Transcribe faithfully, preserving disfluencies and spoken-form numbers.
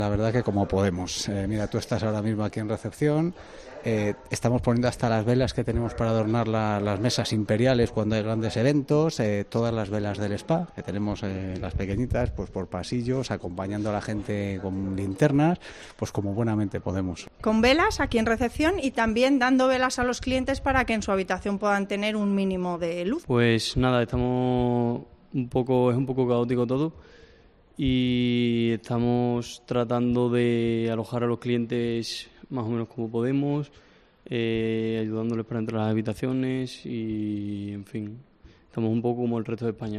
La verdad que como podemos. Eh, mira, tú estás ahora mismo aquí en recepción. Eh, estamos poniendo hasta las velas que tenemos para adornar la, las mesas imperiales cuando hay grandes eventos, eh, todas las velas del spa, que tenemos eh, las pequeñitas, pues por pasillos, acompañando a la gente con linternas, pues como buenamente podemos. Con velas aquí en recepción y también dando velas a los clientes para que en su habitación puedan tener un mínimo de luz. Pues nada, estamos un poco, es un poco caótico todo y estamos tratando de alojar a los clientes más o menos como podemos, eh, ayudándoles para entrar a las habitaciones y, en fin, estamos un poco como el resto de España.